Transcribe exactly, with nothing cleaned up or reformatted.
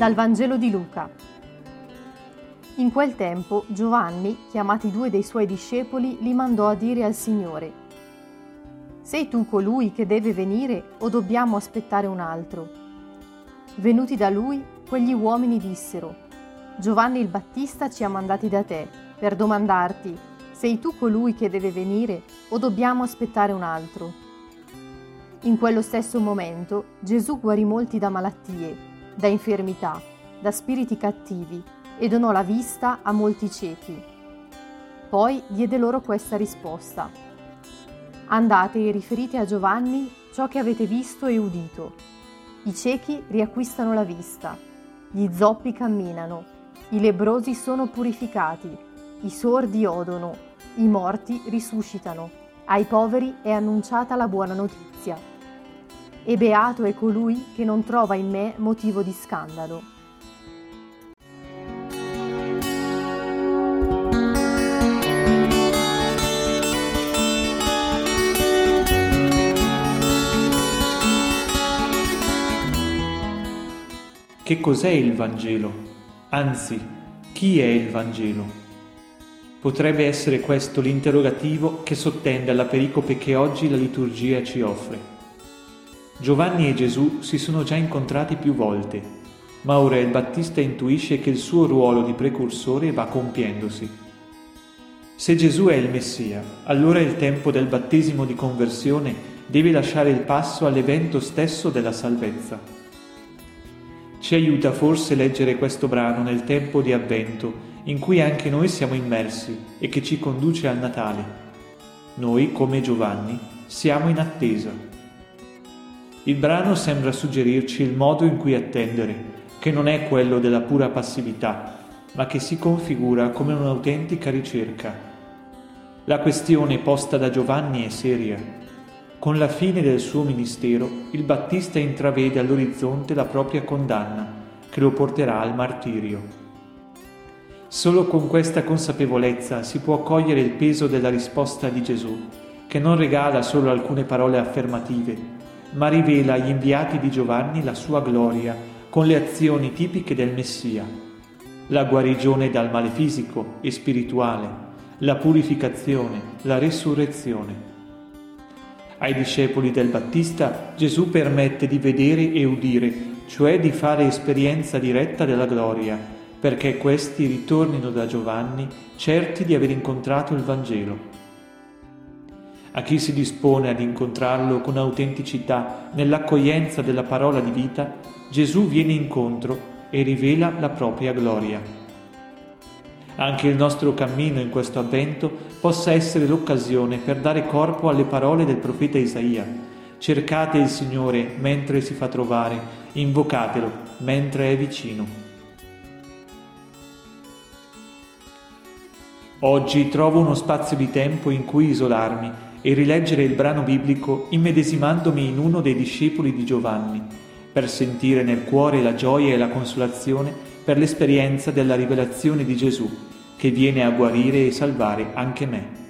Dal Vangelo di Luca. In quel tempo Giovanni, chiamati due dei suoi discepoli, li mandò a dire al Signore: «Sei tu colui che deve venire o dobbiamo aspettare un altro?» Venuti da lui, quegli uomini dissero: «Giovanni il Battista ci ha mandati da te per domandarti: sei tu colui che deve venire o dobbiamo aspettare un altro?» In quello stesso momento Gesù guarì molti da malattie, da infermità, da spiriti cattivi e donò la vista a molti ciechi. Poi diede loro questa risposta: «Andate e riferite a Giovanni ciò che avete visto e udito. I ciechi riacquistano la vista, gli zoppi camminano, i lebbrosi sono purificati, i sordi odono, i morti risuscitano, ai poveri è annunciata la buona notizia. E beato è colui che non trova in me motivo di scandalo». Che cos'è il Vangelo? Anzi, chi è il Vangelo? Potrebbe essere questo l'interrogativo che sottende alla pericope che oggi la liturgia ci offre. Giovanni e Gesù si sono già incontrati più volte, ma ora il Battista intuisce che il suo ruolo di precursore va compiendosi. Se Gesù è il Messia, allora il tempo del battesimo di conversione deve lasciare il passo all'evento stesso della salvezza. Ci aiuta forse leggere questo brano nel tempo di Avvento, in cui anche noi siamo immersi e che ci conduce al Natale. Noi, come Giovanni, siamo in attesa. Il brano sembra suggerirci il modo in cui attendere, che non è quello della pura passività, ma che si configura come un'autentica ricerca. La questione posta da Giovanni è seria. Con la fine del suo ministero, il Battista intravede all'orizzonte la propria condanna, che lo porterà al martirio. Solo con questa consapevolezza si può cogliere il peso della risposta di Gesù, che non regala solo alcune parole affermative, ma rivela agli inviati di Giovanni la sua gloria con le azioni tipiche del Messia: la guarigione dal male fisico e spirituale, la purificazione, la resurrezione. Ai discepoli del Battista Gesù permette di vedere e udire, cioè di fare esperienza diretta della gloria, perché questi ritornino da Giovanni certi di aver incontrato il Vangelo. A chi si dispone ad incontrarlo con autenticità nell'accoglienza della parola di vita, Gesù viene incontro e rivela la propria gloria. Anche il nostro cammino in questo avvento possa essere l'occasione per dare corpo alle parole del profeta Isaia: cercate il Signore mentre si fa trovare, invocatelo mentre è vicino. Oggi trovo uno spazio di tempo in cui isolarmi e rileggere il brano biblico immedesimandomi in uno dei discepoli di Giovanni, per sentire nel cuore la gioia e la consolazione per l'esperienza della rivelazione di Gesù, che viene a guarire e salvare anche me.